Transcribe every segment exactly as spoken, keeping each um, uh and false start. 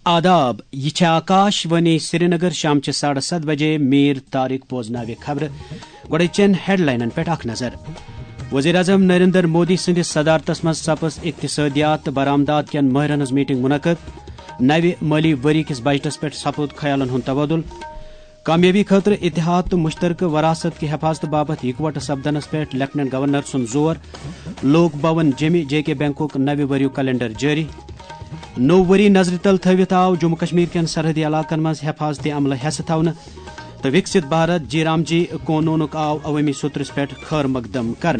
آداب یہ آکاش وانی سری نگر شام ساڑھے ست بجے میر طارق بوزناوِ خبر گوڑچین ہیڈ لائنن پہ اخ نظر وزیر اعظم نریندر مودی سندس صدارتس مز سپز اقتصادیات تو برآمدات کین ماہرن ہز میٹنگ منعقد نوِ مالی وری کس بجٹس پہ سپود خیالن ہند تبادل کامیابی خاطر اتحاد تو مشترکہ وراثت کی حفاظت بابت اکوٹہ سپدنس پہ لیفٹنٹ گورنر سن زور لوک بھون جمی جے کے بینکک نوِ وریو کیلنڈر جاری نو وری نظر تل تھوت آو جموں کشمیر کین سرحدی علاقن مز حفاظتی عملہ حصہ تھونہ تو وکست بھارت جی رام جی قونونک آو عوامی سترس پہ خیر مقدم کرن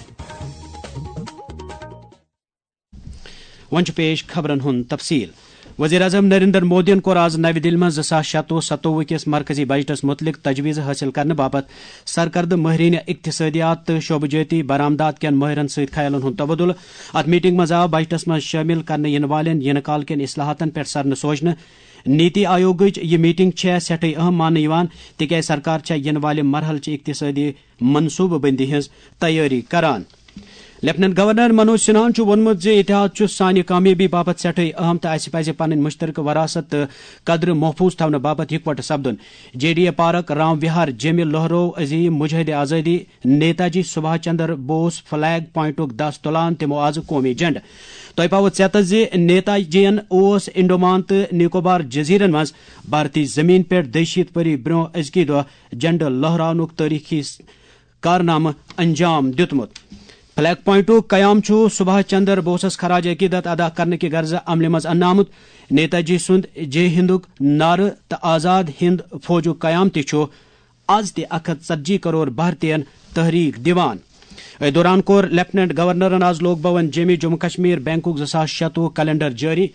ون پیش خبرن ہند تفصیل وزیر اعظم نریندر مودین کور آز نو دل میں زاس شتوہ ستوہ کس مرکزی بجٹس متعلق تجویز حاصل کرنے باپت سرکردہ ماہرین اقتصادیات تو شعبہ جاتی برآمدات کین ماہرن ست خیالن ہند تبادل ات میٹنگ مز آو بجٹس مز شامل کرنے ین والن ین کال کین اصلاحاتن پہ سرن سوچنے نیتی آیوگچ یہ میٹنگ سٹھے اہم ماننے تکیاز سرکار ین والے مرحل چہ اقتصادی منصوبہ بندی ہز تیاری کران لیفٹنٹ گورنر منوج سنہاہن وونمت اتحاد سانہ کامیابی باپت سٹھے اہم تو اس پزِ پنن مشترکہ وراثت تو قدر محفوظ تھونہ باپت اکوٹہ سپدن J D A park Ram Vihar جمع لہرو عظیم مجاہد آزادی نیتا جی سبھاش چندر بوس فلیگ پوائنٹک دس تلان تمو آز قومی جنڈ تہ پاوت ژےٚ زِ نیتا جین اوس انڈومان تو نکوبار جزیرن مز بھارتی زمین پہ دہشت پری برو ازکی دہ جنڈ لہراونک تاریخی کارنامہ انجام دیتمت فلیگ پوائنٹک قیام سبھاش چندر بوسس خراج عقیدت ادا کرنے کی غرض عمل مز ان آمت نیتا جی سند جے ہندک نعرہ تو آزاد ہند فوجک قیام تہ آز تہ اک ہتھ ژتجی کروڑ بھارتین تحریک دیوان دوران کور لیفٹنٹ گورنرن آز لوک بھون جمی جموں کشمیر بینکک زاس شتوہ کیلنڈر جاری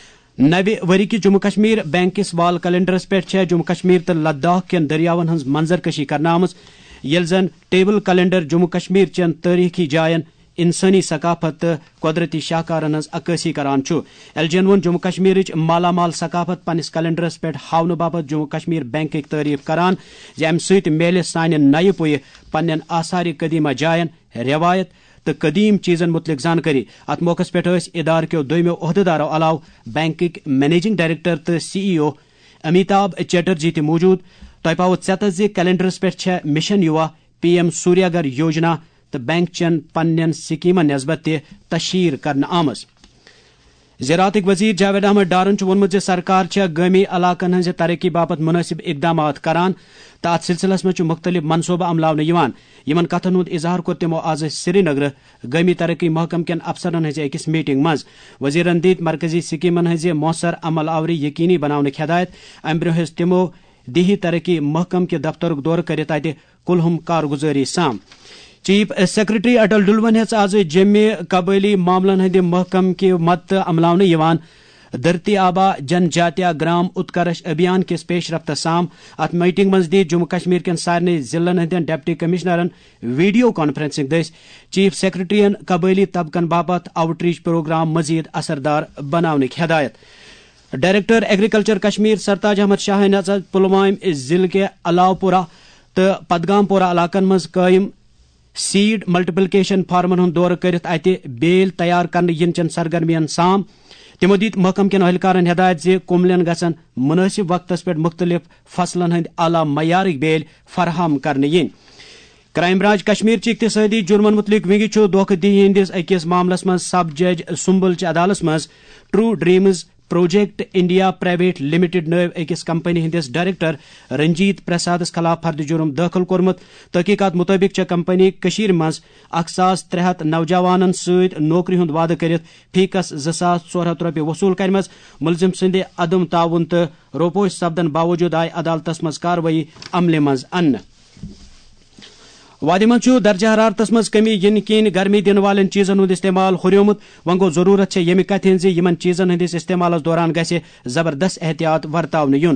نوِ وری کس جموں کشمیر بینک کس وال کیلنڈرس پہ جموں کشمیر تو لداخ کین دریاون ہز منظر کشی کرنا آمز یل زن ٹیبل کیلنڈر جموں کشمیر چین تاریخی جائن انسانی ثقافت تو قدرتی شاہکارن ہز عکاسی کران ایل جی وون جموں کشمیر مالا مال ثقافت پنس کیلنڈرس پہ ہاؤنہ باپت جموں کشمیر بینک تعریف کران زِ امہ سۭتۍ میلہِ سانہِ نَیہِ پُیہِ پننٮ۪ن آثار قدیمہ جائن روایت تو قدیم چیزن متعلق زانکاری ات موقع پہ ادارہ کیو دویمو عہدیدارو علاوہ بینکک مینیجنگ ڈائریکٹر تو سی ای او امیتابھ چیٹرجی تہ موجود تہ پاوت ژےٚ زِ کیلنڈرس پہ مشن یوا پی ایم سوریہ گر یوجنا تو بینک چین پنن سکیمن نسبت تہ تشہیر کرنا آمز زراعت وزیر جاوید احمد ڈارن وونمت سرکار گامی علاقن ہز ترقی باپت مناسب اقدامات کران تو ات سلسلس مز مختلف منصوبہ عملاونہ یمن کتن ہند اظہار کور تمو آز سری نگر گامی ترقی محکم کین افسرن ہز اکس میٹنگ مز وزیرن دت مرکزی سکیمن ہز مؤثر عمل آوری یقینی بناونک ہدایت ام برہ ہز تمو دیہی ترقی محکم کے دفترک دورہ کرت اتہ کلہم کارگزاری سام چیف سیکرٹری اٹل ڈلون ہز آز جمع قبائلی معاملن ہند محکم کے مت عملاونہ دھرتی آبا جن جاتیہ گرام اتکرش ابھیان کس پیش رفت سام ات میٹنگ مز دت جموں کشمیر کین سارے ضلعن ہندین ڈپٹی کمشنرن ویڈیو کانفرنسنگ دس چیف سیکرٹرین قبائلی طبقن باپت آؤٹ ریچ پروگرام مزید اثردار بناونک ہدایت ڈائریکٹر ایگریکلچر کشمیر سرتاج احمد شاہ پلوامہ ضلع کے علاو پورہ تو پدگام پورہ علاقن مز قائم سیڈ ملٹیپلکیشن فارمن ہند دورہ کرت اتہ بیل تیار کرنے ین چن سرگرمین سام تمو دت محکم کین اہلکارن ہدایت زِ کملین گژھن مناسب وقتس پہ مختلف فصلن ہند اعلی معیارک بیل فراہم کرنے ین کرائم برانچ کشمیر چہ اقتصادی جرمن متعلق ونگہ دھوکہ دہی ہندس اکس معاملس مز سب جج سنبل چہ عدالت مز True Dreams project India private limited نو اکس کمپنی ہندس ڈائریکٹر رنجیت پرسادس خلاف فرد جرم داخل کورمت تحقیقات مطابق چھ کمپنی کشیر مز اک ساس ترے ہتھ نوجوانن ست نوکری ہند وعدہ کرت فیکس زٕ ساس ژور ہتھ رۄپیہِ وصول کرمژ ملزم سندِ عدم تعاون تو روپوش سپدن باوجود آئی عدالتس مز کاروٲیی عملہِ مز اننہٕ وادی مز درجہ حرارتس مز کمی ین کن گرمی دن والن چیزن ہند استعمال ہریومت ون گو ضرورت یمہ کتھ ہند یمن چیزن ہندس استعمالس دوران گژھِ زبردست احتیاط ورتاونہٕ یُن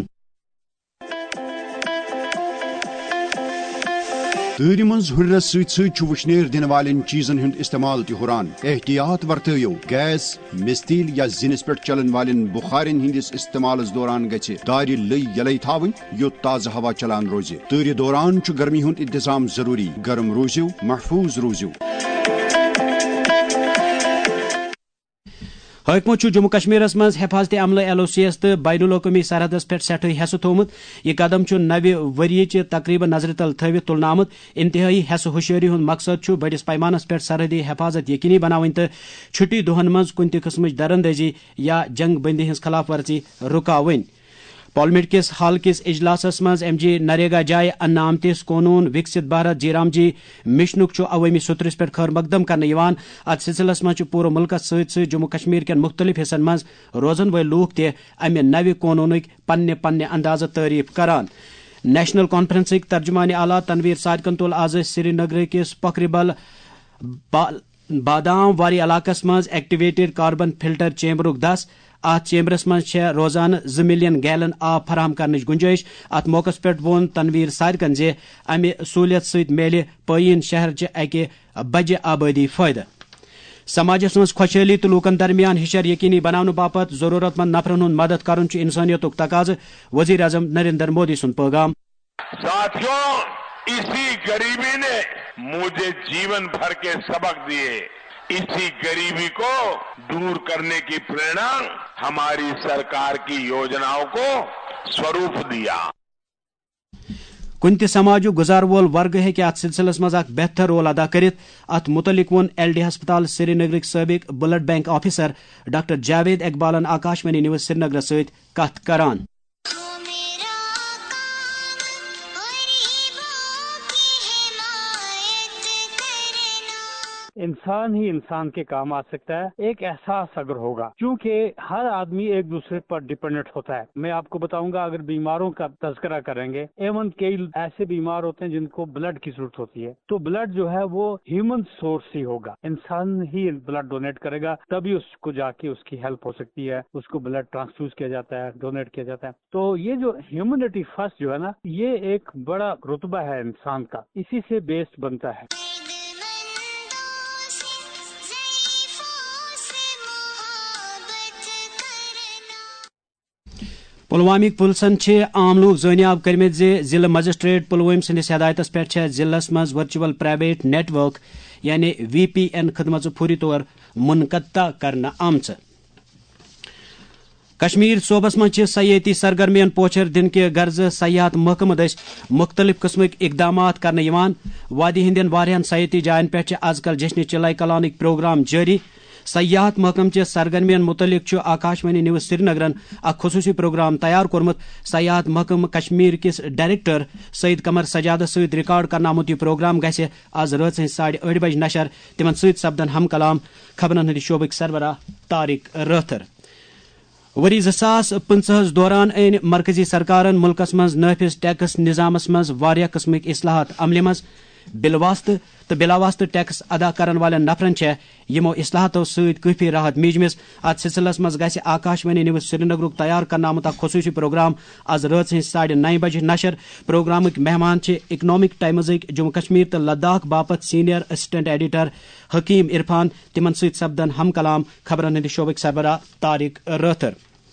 تۭرِ منٛز ہُرنس سۭتۍ سۭتۍ چھُ وُشنیر دِنہٕ والٮ۪ن چیٖزن ہُنٛد استعمال تہِ ہُران احتیاط ورتٲیِو گیس مستیل یا زِنِس پٮ۪ٹھ چلن والٮ۪ن بُخارٮ۪ن ہٕنٛدِس استعمالس دوران گژھِ دارِ لٔے یلے تھاوٕنۍ یوٚت تازٕ ہوا چلان روزِ تۭرِ دوران چھُ گرمی ہُنٛد انتظام ضروٗری گرم روٗزِو محفوٗظ روٗزِو حکمو جموں کشمیر مز حفاظتی عملہ ایل او سی ایس تو بین الاقوامی سرحدس پہ سٹھائی حصہ تھومت یہ قدم نوِ وریچ تقریباً نظر تل تھوت تلن آمت انتہائی حصہ ہوشیاری ہند مقصد بڑس پیمانس پہ سرحدی حفاظت یقینی بناون تو چھٹی دہن مز کن تہ قسمچ درندزی یا جنگ بندی ہز خلاف ورزی رکاون پارلیمنٹ کس حال کس اجلاسس مز ایم جی نریگا جائے ان آمتس قونون وکست بھارت جی رام جی مشنک عوامی سترس پہ خیر مقدم کرنے ات سلسلس مز پورے ملکس ست ست جموں کشمیر کن مختلف حصن مز روزن ول لوک تہ امہ نو قونونک پنہ پنہ اندازہ تعریف کران نیشنل کانفرنسک ترجمان اعلیٰ تنویر صادقن تل آز سری نگر کس پکربل بادام واری علاقس مز ایکٹیویٹڈ کاربن فلٹر چیمبرک دس ات چیمبرس مز روزانہ زٕ ملین گیلن آب فراہم کرنچ گنجائش ات موقع پہ وون تنویر صادقن زِ امہ سہولیت ست میلہ پٲیین شہر چہ اکہ بجہ آبادی فائدہ سماجس مز خوشحالی تو لوکن درمیان ہشر یقینی بناؤ باپت ضرورت مند نفرن ہند مدد کرن انسانیتک تقاضہ وزیر اعظم نریندر مودی سن پیغام ساتھیوں اسی غریبی نے مجھے جیون بھر کے سبق دیے اسی غریبی کو دور کرنے کی پریرنا ہماری سرکار کی یوجناؤں کو سوروپ دیا کن تہ سماجو گزار وول ورگ ہیکہ ات سلسلس مز اخ بہتر رول ادا کرت ات متعلق ون ایل ڈی ہسپتال سری نگرک سابق blood bank officer doctor Javed اقبالن آکاشوانی نیوز سری نگر ست کت کران انسان ہی انسان کے کام آ سکتا ہے ایک احساس اگر ہوگا کیونکہ ہر آدمی ایک دوسرے پر ڈیپینڈنٹ ہوتا ہے. میں آپ کو بتاؤں گا اگر بیماروں کا تذکرہ کریں گے ایون کئی ایسے بیمار ہوتے ہیں جن کو بلڈ کی ضرورت ہوتی ہے تو بلڈ جو ہے وہ ہیومن سورس ہی ہوگا انسان ہی بلڈ ڈونیٹ کرے گا تبھی اس کو جا کے اس کی ہیلپ ہو سکتی ہے اس کو بلڈ ٹرانسفیوز کیا جاتا ہے ڈونیٹ کیا جاتا ہے. تو یہ جو ہیومنٹی فرسٹ جو ہے نا یہ ایک بڑا رتبہ ہے انسان کا اسی سے بیس بنتا ہے. پلوامک پلسن عام لوگ زانیاب کرمت زِ ضلع مجسٹریٹ پلوام سندس ہدایتس پہ ضلع مز ورچوئل پرائیویٹ نیٹ ورک یعنی وی پی این خدمت فوری طور منقطع کرنا آمژ. کشمیر صوبس مز سیاحتی سرگرمین پوچھر دن کے غرض سیاحت محکمہ دس مختلف قسمک اقدامات کرنے وادی ہندین واریاہن سیاحتی جائن پہ آز کل جشن چلائی کلانک پروگرام جاری. سیاحت محکمہ چہ سرگرمین متعلق آکاشوانی نیوز سری نگرن اخ خصوصی پروگرام تیار کورمت. سیاحت محکمہ کشمیر کس ڈائریکٹر سعید قمر سجادہ ست ریکارڈ کرنا آمت یہ پروگرام گھس آز رات ساڑھے ٲٹھ بج نشر. تمن ست سپدن ہم کلام خبرن ہند شعبک سربراہ طارق رٲتھر. وری زٕ ساس پنژہس دوران این مرکزی سرکارن ملکس مز نافذ ٹیکس نظامس مز واریاہ قسمک اصلاحات عملہ مز بلواسطہ تو بلاواسطہ ٹیکس ادا کرن والن نفرن یمو اصلاحاتو ست کافی راحت میجمز. ات سلسلس مز گژھِ آکاشوانی نیوز سری نگرک تیار کرنا آمت اخ خصوصی پروگرام آز رات ساڑھے نو بجے نشر. پروگرامک مہمان اکنامک ٹائمزک جموں کشمیر تو لداخ باپت سینئر اسسٹنٹ ایڈیٹر حکیم عرفان. تمن ست سپدن ہم کلام خبرن ہند شعبک سربراہ طارق رٲتھر.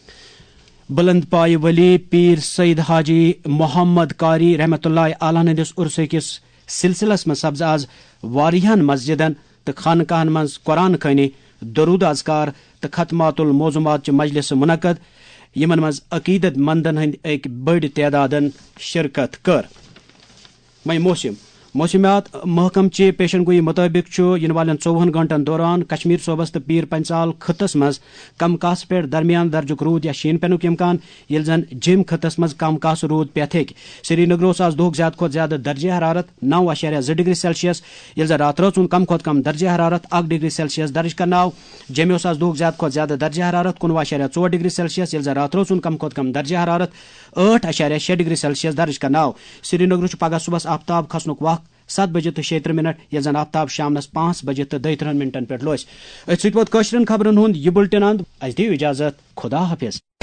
بلند پائے ولی پیر سید حاجی محمد قاری رحمۃ اللہ علیہ ہندس عرس کس سلسلس مز سپز آز واریاہن مسجدن تو خانقاہن مز قرآن خوانی درود اذکار تو ختمات الموضوعات مجلس منعقد یمن مز عقیدت مندن ہند ایک بڑ تعدادن شرکت کر. وہیں موسم موسمیات محکم چہ پیشن گوئی مطابق ین والن ژوہن گھنٹن دوران کشمیر صوبس تو پیر پنچال خطس مز کم کاس پہ درمیان درجک رود یا شین پینک امکان یل زن جم خطس مز کم کاس رود پیت ہیک. سری نگروس آز دہک زیادہ کھت زیادہ درجہ حرارت نو اشاریہ زٕ ڈگری سیلسیس یل زن رات رٲژ کم کھت کم درجہ حرارت اک ڈگری سیلسیس درج کرنا آو. جموں آز دہک زیادہ کھت زیادہ درجہ حرارت کنوہ اشاریہ ژور ڈگری سیلسیس یل زن رات رٲژ کم کھت کم درجہ حرارت ٲٹھ اشاریہ شےٚ ڈگری سیلسیس درج کرنا آو. سری نگر پگہ صبح آفتاب کھسنک وقت سات بجے تو شیتر منٹ یل زن آفتاب شامنس پانچ بجے تو دہ ترہن منٹن پہ لوس. ات ست ووت کٲشرین خبرن ہند یہ بلٹن اند اس دیو اجازت خدا حافظ.